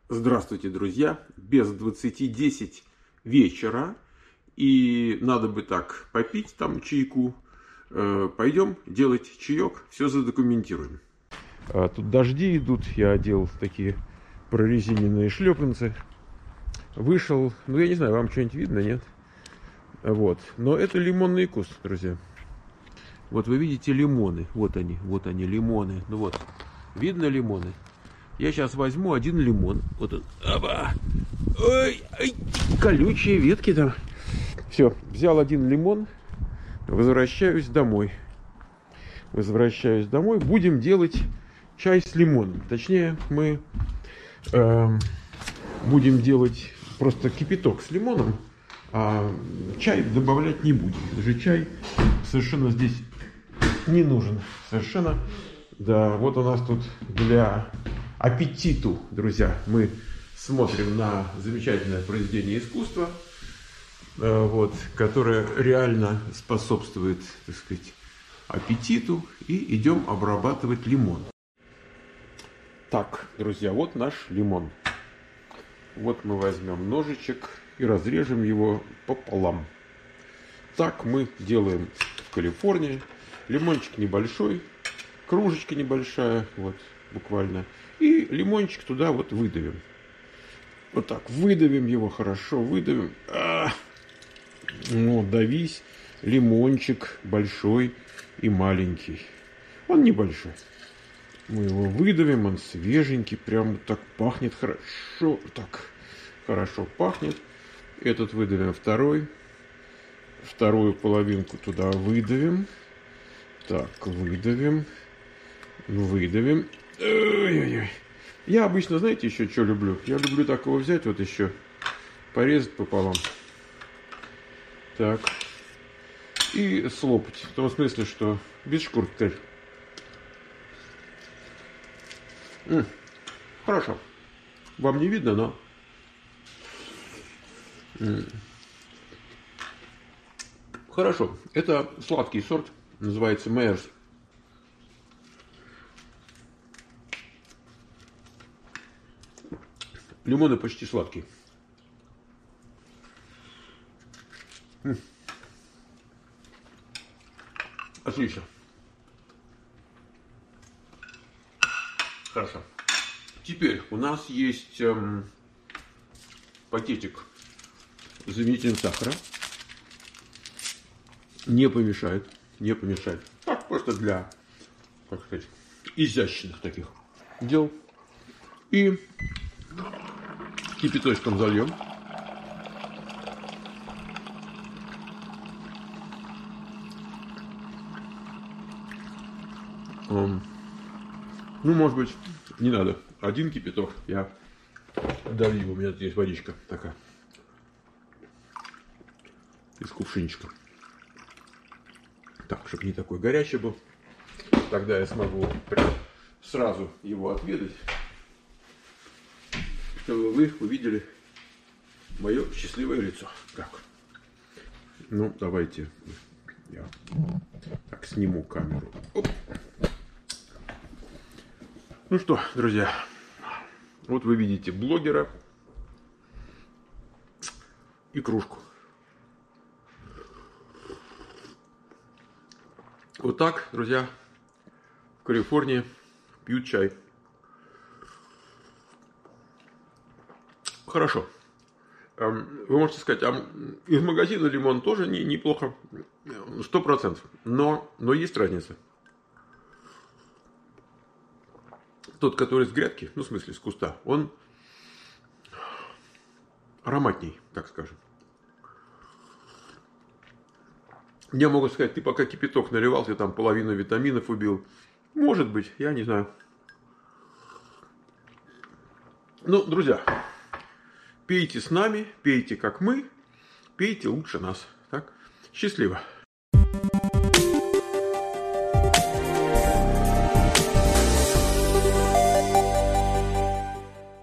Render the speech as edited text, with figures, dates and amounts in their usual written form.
Здравствуйте, друзья! Без 20:10 вечера, и надо бы так попить там чайку. Пойдем делать чаек, все задокументируем. Тут дожди идут, я одел такие прорезиненные шлепанцы. Вышел, ну я не знаю, вам что-нибудь видно, нет? Вот, но это лимонный куст, друзья. Вот вы видите лимоны, вот они лимоны. Ну вот, видно лимоны? Я сейчас возьму один лимон. Вот он. Оба. Ой, ой, колючие ветки там. Все, взял один лимон. Возвращаюсь домой. Будем делать чай с лимоном. Точнее, мы будем делать просто кипяток с лимоном, а чай добавлять не будем. Даже чай совершенно здесь не нужен. Совершенно. Да, вот у нас тут для аппетиту, друзья, мы смотрим на замечательное произведение искусства, вот, которое реально способствует, так сказать, аппетиту, и идем обрабатывать лимон. Так, друзья, вот наш лимон. Вот мы возьмем ножичек и разрежем его пополам. Так мы делаем в Калифорнии. Лимончик небольшой, кружечка небольшая, вот, буквально. И лимончик туда вот выдавим. Вот так, выдавим его, хорошо, выдавим. Ну, давись. Лимончик большой и маленький. Он небольшой. Мы его выдавим, он свеженький, прям так пахнет хорошо. Так, хорошо пахнет. Этот выдавим второй. Вторую половинку туда выдавим. Так, выдавим. Выдавим. Ой-ой-ой. Я обычно, знаете, еще что люблю? Я люблю так его взять, вот еще, порезать пополам. Так. И слопать. В том смысле, что без шкурки. Хорошо. Вам не видно, но... Хорошо. Это сладкий сорт. Называется Мейерс. Лимоны почти сладкие. Отлично. Хорошо. Теперь у нас есть пакетик с заменителем сахара. Не помешает. Не помешает. Так, просто для, как сказать, изящных таких дел. И кипяточком зальем. Ну, может быть, не надо. Один кипяток. Я долью. У меня тут есть водичка такая. Из кувшинчика. Так, чтобы не такой горячий был. Тогда я смогу прям сразу его отведать. Чтобы вы увидели мое счастливое лицо. Как? Ну, давайте я так сниму камеру. Оп. Ну что, друзья, вот вы видите блогера и кружку. Вот так, друзья, в Калифорнии пьют чай. Хорошо. Вы можете сказать, а из магазина лимон тоже неплохо, 100%. Но есть разница. Тот, который с грядки, ну, в смысле, с куста, он ароматней, так скажем. Мне могут сказать, ты пока кипяток наливал, ты там половину витаминов убил. Может быть, я не знаю. Ну, друзья, пейте с нами, пейте как мы, пейте лучше нас. Так? Счастливо.